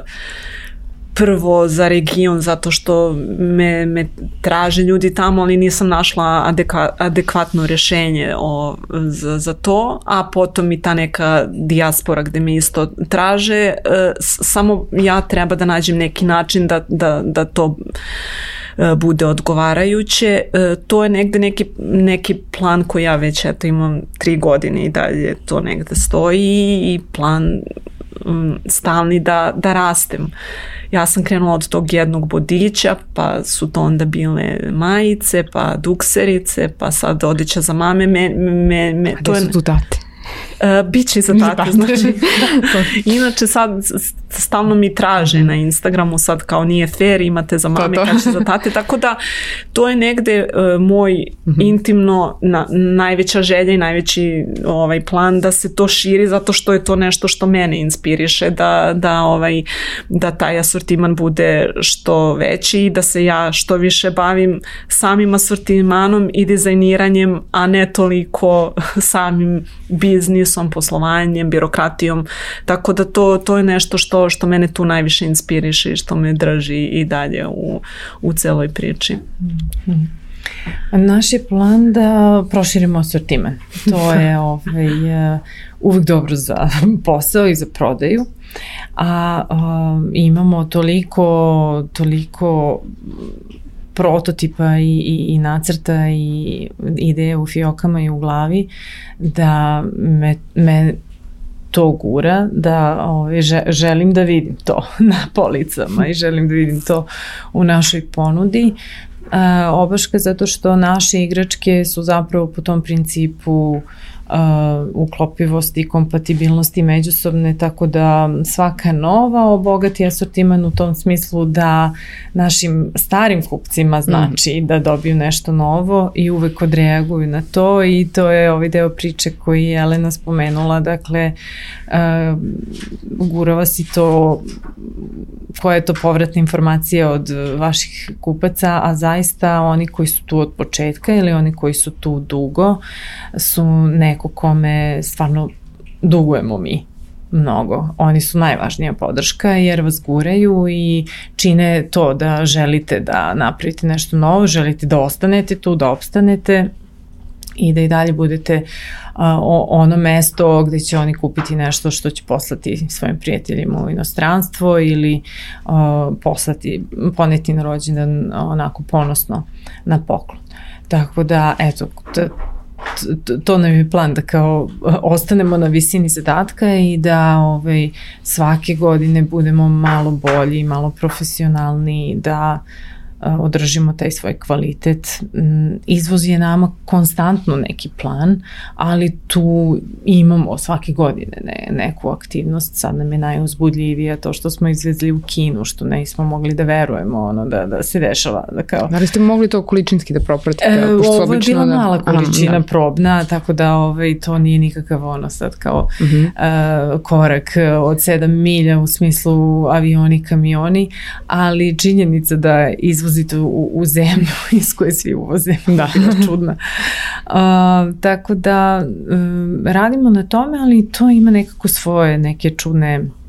Speaker 3: prvo za region, zato što me, me traže ljudi tamo, ali nisam našla adeka, adekvatno rješenje o, za, za to, a potom i ta neka dijaspora gde me isto traže, e, samo ja treba da nađem neki način da, da, da to bude odgovarajuće. To je negde neki, neki plan koji ja već eto imam tri godine i dalje to negde stoji i plan stalni da, da rastem. Ja sam krenula od tog jednog bodića, pa su to onda bile majice, pa dukserice, pa sad odeća za mame. Me, me, me,
Speaker 2: A to gde su tu tate?
Speaker 3: Uh, biće i za tate, znači. Inače sad stalno mi traže na Instagramu, sad kao nije fair, imate za mame, kad će za tate, tako da to je negde uh, moj mm-hmm. intimno na, najveća želja i najveći ovaj plan da se to širi, zato što je to nešto što mene inspiriše, da, da, ovaj, da taj asortiman bude što veći i da se ja što više bavim samim asortimanom i dizajniranjem, a ne toliko samim biznisom, poslovanjem, birokratijom, tako da to, to je nešto što, što mene tu najviše inspiriše i što me drži i dalje u, u celoj priči.
Speaker 4: Mm-hmm. Naš je plan da proširimo asortiman. To je ovaj, uvijek dobro za posao i za prodaju, a um, imamo toliko toliko prototipa i, i, i nacrta i ideje u fiokama i u glavi da me, me to gura, da ovaj, želim da vidim to na policama i želim da vidim to u našoj ponudi. Uh, obaška zato što naše igračke su zapravo po tom principu uh, uklopivosti i kompatibilnosti međusobne, tako da svaka nova obogati asortiman u tom smislu da našim starim kupcima znači mm. da dobiju nešto novo i uvek odreaguju na to i to je ovaj deo priče koji je Elena spomenula, dakle uh, gurava si to, koja je to povratna informacija od vaših kupaca, a zaista oni koji su tu od početka ili oni koji su tu dugo su neko kome stvarno dugujemo mi mnogo. Oni su najvažnija podrška jer vas guraju i čine to da želite da napravite nešto novo, želite da ostanete tu, da opstanete i da i dalje budete uh, ono mesto gde će oni kupiti nešto što će poslati svojim prijateljima u inostranstvo ili uh, poslati, poneti na rođendan onako ponosno na poklon. Tako da, eto, t- To, to nam je plan da kao ostanemo na visini zadatka i da ovaj, svake godine budemo malo bolji, malo profesionalni, da održimo taj svoj kvalitet. Izvoz je nama konstantno neki plan, ali tu imamo svake godine ne, neku aktivnost. Sad nam je najuzbudljivija to što smo izvezli u Kinu, što ne smo mogli da verujemo ono, da, da se dešava. Da, kao...
Speaker 2: da li ste mogli to količinski da propratite?
Speaker 4: E, ovo je bila da... mala količina Aha, da. probna, tako da ovaj, to nije nikakav ono sad kao uh-huh. uh, korak od sedam milja u smislu avioni, kamioni, ali činjenica da izvoz izvoziti u, u zemlju iz koje svi uvoze. Da. Čudno. Uh, tako da um, radimo na tome, ali to ima nekako svoje neke čudne uh,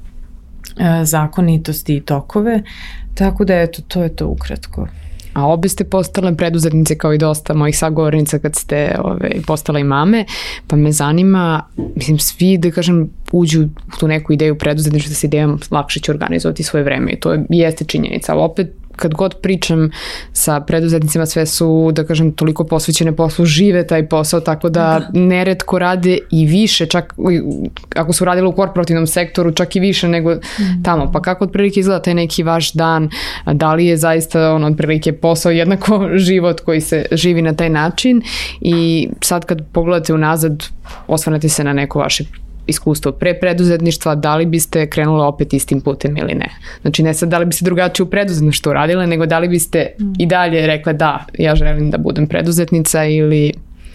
Speaker 4: zakonitosti i tokove. Tako da eto, to je to ukratko.
Speaker 2: A obe ste postale preduzetnice kao i dosta mojih sagovornica kad ste ove, postale i mame, pa me zanima, mislim, svi, da kažem, uđu u tu neku ideju preduzetništva sa idejom lakše će organizovati svoje vreme i to je, jeste činjenica, ali opet kad god pričam sa preduzetnicima, sve su, da kažem, toliko posvećene poslu, žive taj posao, tako da, da. neretko rade i više, čak ako su radili u korporativnom sektoru, čak i više nego mm. tamo. Pa kako otprilike izgleda taj neki vaš dan? Da li je zaista ono, otprilike posao jednako život koji se živi na taj način? I sad kad pogledate unazad, osvrnete se na neko vaše iskustvo pre preduzetništva, da li biste krenule opet istim putem ili ne? Znači ne sad da li biste drugačije u preduzetništvu radile, nego da li biste mm. i dalje rekle da, ja želim da budem preduzetnica ili...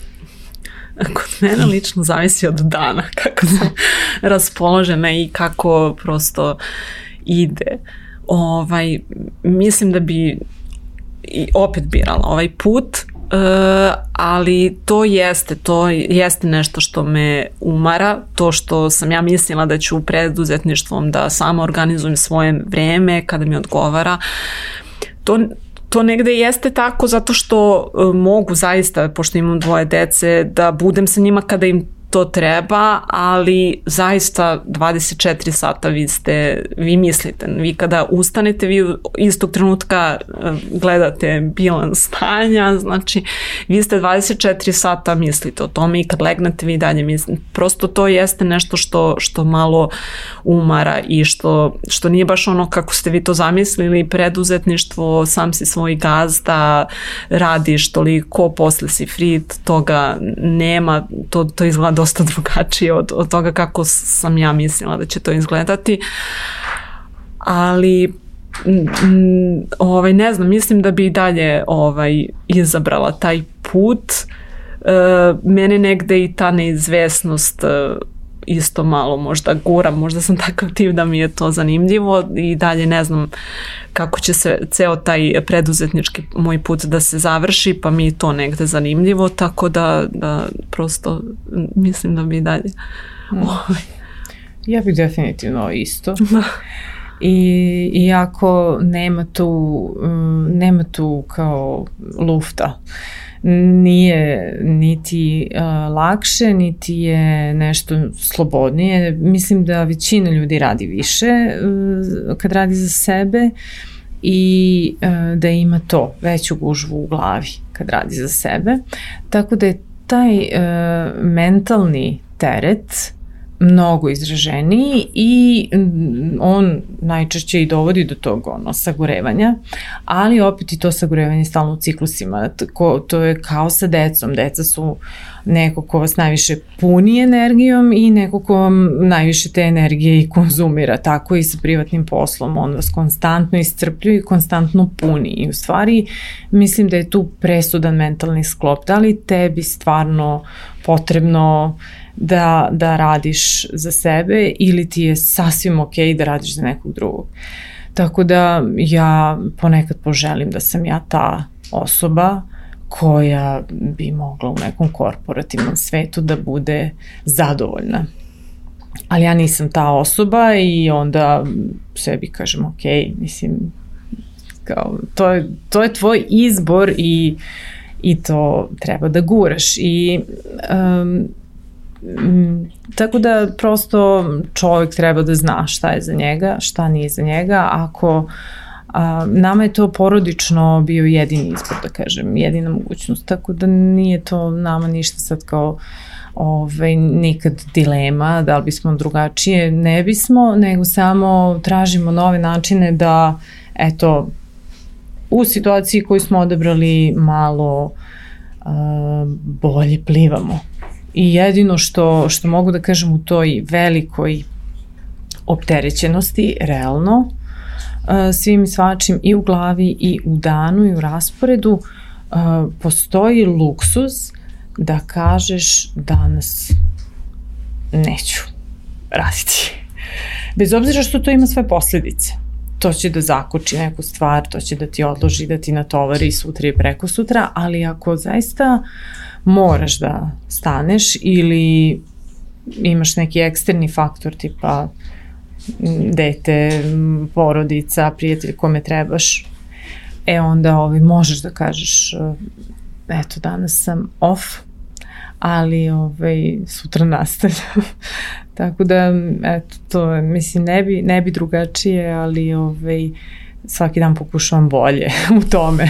Speaker 3: Kod mene lično zavisi od dana kako sam raspoložena i kako prosto ide. Ovaj, mislim da bi i opet birala ovaj put, Uh, ali to jeste, to jeste nešto što me umara, to što sam ja mislila da ću preduzetništvom da samo organizujem svoje vreme kada mi odgovara. To, to negde jeste tako zato što uh, mogu zaista, pošto imam dvoje dece, da budem sa njima kada im to treba, ali zaista dvadeset četiri sata vi ste, vi mislite, vi kada ustanete, vi istog trenutka gledate bilans stanja, znači vi ste dvadeset četiri sata mislite o tome i kad legnete vi dalje mislite. Prosto to jeste nešto što, što malo umara i što, što nije baš ono kako ste vi to zamislili, preduzetništvo, sam si svoj gazda, radiš toliko, posle si frit, toga nema, to, to izgleda dosta drugačije od, od toga kako sam ja mislila da će to izgledati, ali m, ovaj, ne znam, mislim da bi i dalje ovaj, izabrala taj put. E, mene negde i ta neizvesnost e, isto malo možda gura, možda sam takav tip da mi je to zanimljivo i dalje ne znam kako će se ceo taj preduzetnički moj put da se završi, pa mi je to negde zanimljivo, tako da, da prosto mislim da bi i dalje.
Speaker 4: Mm. Ja bih definitivno isto. I iako nema tu, nema tu kao lufta, nije niti uh, lakše, niti je nešto slobodnije. Mislim da većina ljudi radi više uh, kad radi za sebe i uh, da ima to veću gužvu u glavi kad radi za sebe. Tako da je taj uh, mentalni teret mnogo izraženiji i on najčešće i dovodi do tog ono, sagorevanja, ali opet i to sagorevanje stalno u ciklusima. Tako, to je kao sa decom. Deca su neko ko vas najviše puni energijom i neko ko vam najviše te energije i konzumira. Tako i sa privatnim poslom. On vas konstantno iscrpljuje i konstantno puni. I u stvari mislim da je tu presudan mentalni sklop. Da li tebi stvarno potrebno da, da radiš za sebe ili ti je sasvim ok da radiš za nekog drugog. Tako da ja ponekad poželim da sam ja ta osoba koja bi mogla u nekom korporativnom svetu da bude zadovoljna. Ali ja nisam ta osoba i onda sebi kažem ok, mislim, kao, to, je, to je tvoj izbor i, i to treba da guraš. I um, Mm, tako da prosto čovjek treba da zna šta je za njega, šta nije za njega. Ako a, nama je to porodično bio jedini izbor, da kažem, jedina mogućnost, tako da nije to nama ništa sad kao ovaj, nikad dilema, da li bismo drugačije, ne bismo, nego samo tražimo nove načine da, eto, u situaciji koju smo odabrali malo a, bolje plivamo. I jedino što, što mogu da kažem u toj velikoj opterećenosti, realno, svim i svačim i u glavi i u danu i u rasporedu, postoji luksuz da kažeš danas neću raditi. Bez obzira što to ima sve posljedice. To će da zakoči neku stvar, to će da ti odloži, da ti natovari sutra i preko sutra, ali ako zaista moraš da staneš ili imaš neki eksterni faktor tipa dete, porodica, prijatelj kome trebaš, e onda ovaj, možeš da kažeš eto danas sam off, ali ovaj, sutra nastavljam. Tako da eto to mislim ne bi, ne bi drugačije, ali ovaj, svaki dan pokušavam bolje u tome.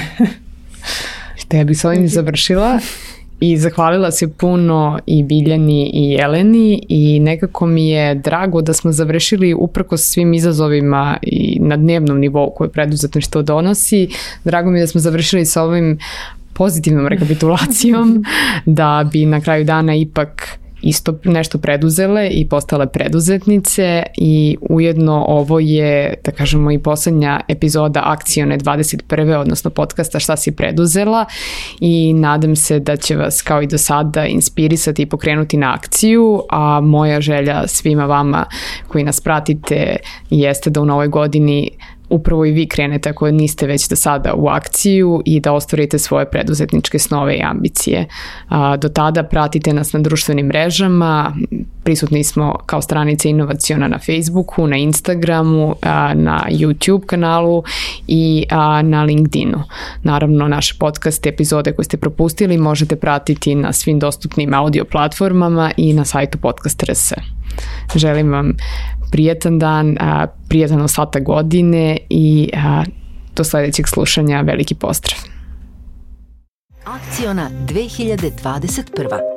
Speaker 2: Ja bih s ovim završila i zahvalila se puno i Biljani i Jeleni i nekako mi je drago da smo završili uprkos svim izazovima i na dnevnom nivou koje preduzetništvo donosi. Drago mi je da smo završili sa ovim pozitivnom rekapitulacijom da bi na kraju dana ipak isto nešto preduzele i postale preduzetnice i ujedno ovo je, da kažemo, i poslednja epizoda akcione dvadeset prve odnosno podcasta Šta si preduzela i nadam se da će vas kao i do sada inspirisati i pokrenuti na akciju, a moja želja svima vama koji nas pratite jeste da u novoj godini upravo i vi krenete ako niste već do sada u akciju i da ostvarite svoje preduzetničke snove i ambicije. Do tada pratite nas na društvenim mrežama, prisutni smo kao stranica Inovaciona na Facebooku, na Instagramu, na YouTube kanalu i na LinkedInu. Naravno, naše podcast epizode koje ste propustili možete pratiti na svim dostupnim audio platformama i na sajtu podcast tačka r s. Želim vam prijetan dan, prijetan ostatak godine i do sledećeg slušanja veliki pozdrav.
Speaker 1: Akciona dve hiljade dvadeset prva.